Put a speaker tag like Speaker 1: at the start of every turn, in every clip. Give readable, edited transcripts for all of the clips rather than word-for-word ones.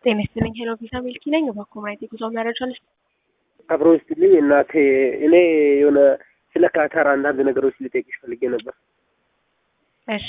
Speaker 1: ጤና ይስጥልኝ ሄሎ ቪዛ ሚልኪ ነኝ። በኮምራይት የጉዞ መረጃ ልስጥ።
Speaker 2: አብሮ ይስጥልኝ እናቴ። እኔ የሆነ ስለ ካታር አንዳንድ ነገሮች ልጠይቅሽ ፈልጌ ነበር።
Speaker 1: እሺ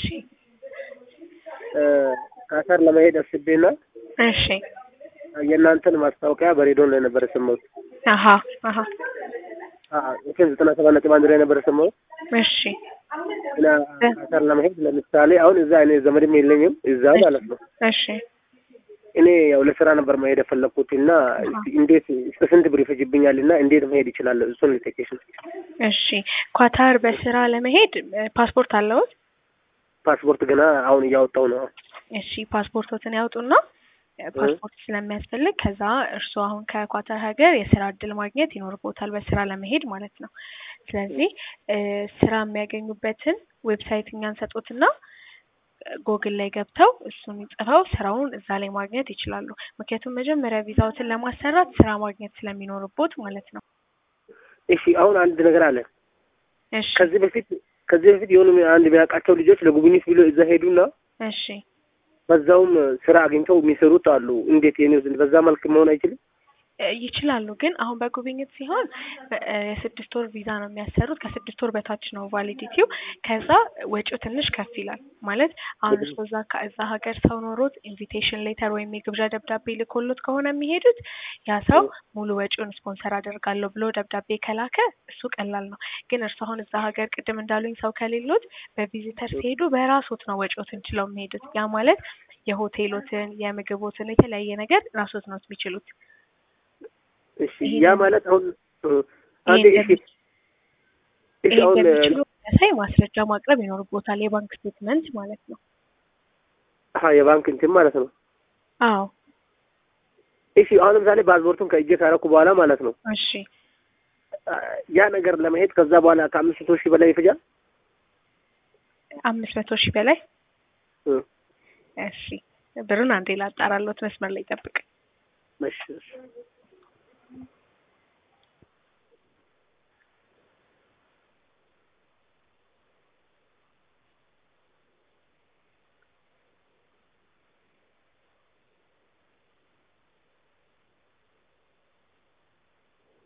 Speaker 2: ካታር ለመሄድ አስቤና
Speaker 1: እሺ
Speaker 2: የእናንተን ማስታወቂያ በሬዲዮ ላይ ነበር የሰማሁት።
Speaker 1: አሃ አሃ
Speaker 2: እሺ 97.1 ላይ ነበር የሰማሁት።
Speaker 1: እሺ
Speaker 2: እና ካታር ለመሄድ ለምሳሌ አሁን እዛ እኔ ዘመድም የለኝም እዛ ማለት ነው።
Speaker 1: እሺ
Speaker 2: እኔ ያው ለስራ ነበር መሄድ የፈለኩትና እንዴት እስከ ስንት ብር ይፈጅብኛልና እንዴት መሄድ ይችላል? እሱን ልጠይቅሽ ነው።
Speaker 1: እሺ ኳታር በስራ ለመሄድ ፓስፖርት አለዎት?
Speaker 2: ፓስፖርት ገና አሁን እያወጣው ነው።
Speaker 1: እሺ ፓስፖርቶትን ያውጡና ፓስፖርት ስለሚያስፈልግ ከዛ እርስዎ አሁን ከኳታር ሀገር የስራ እድል ማግኘት ይኖርቦታል በስራ ለመሄድ ማለት ነው። ስለዚህ ስራ የሚያገኙበትን ዌብሳይት እኛን ሰጡትና ጎግል ላይ ገብተው እሱን ጽፈው ስራውን እዛ ላይ ማግኘት ይችላሉ። ምክንያቱም መጀመሪያ ቪዛዎትን ለማሰራት ስራ ማግኘት ስለሚኖርቦት ማለት ነው።
Speaker 2: እሺ አሁን አንድ ነገር አለ።
Speaker 1: እሺ
Speaker 2: ከዚህ በፊት የሆኑ አንድ የሚያውቃቸው ልጆች ለጉብኝት ብሎ እዛ ሄዱና
Speaker 1: እሺ
Speaker 2: በዛውም ስራ አግኝተው የሚሰሩት አሉ። እንዴት የኔው በዛ መልክ መሆን አይችልም?
Speaker 1: ይችላሉ ግን አሁን በጉብኝት ሲሆን የስድስት ወር ቪዛ ነው የሚያሰሩት። ከስድስት ወር በታች ነው ቫሊዲቲው። ከዛ ወጪው ትንሽ ከፍ ይላል ማለት አሁን እሱ እዛ ሀገር ሰው ኖሮት ኢንቪቴሽን ሌተር ወይም የግብዣ ደብዳቤ ልኮሎት ከሆነ የሚሄዱት ያ ሰው ሙሉ ወጪውን ስፖንሰር አደርጋለሁ ብሎ ደብዳቤ ከላከ እሱ ቀላል ነው። ግን እርሱ አሁን እዛ ሀገር ቅድም እንዳሉኝ ሰው ከሌሎት በቪዚተር ሲሄዱ በራሶት ነው ወጪዎትን ችለው የሚሄዱት። ያ ማለት የሆቴሎትን የምግቦትን የተለያየ ነገር ራሶት ነው የሚችሉት።
Speaker 2: እሺ ያ ማለት አሁን አንዴ እሺ አሁን
Speaker 1: ሳይ ማስረጃ ማቅረብ ይኖርቦታል። የባንክ ስቴትመንት ማለት ነው።
Speaker 2: የባንክ እንትን ማለት ነው።
Speaker 1: አዎ
Speaker 2: እሺ አሁን ለምሳሌ ፓስፖርቱን ከእጄ ካረኩ በኋላ ማለት ነው።
Speaker 1: እሺ
Speaker 2: ያ ነገር ለመሄድ ከዛ በኋላ ከ500,000 በላይ ይፈጃል?
Speaker 1: 500,000 በላይ? እሺ ብሩን አንዴ ላጣራሎት፣ መስመር ላይ ጠብቅ።
Speaker 2: እሺ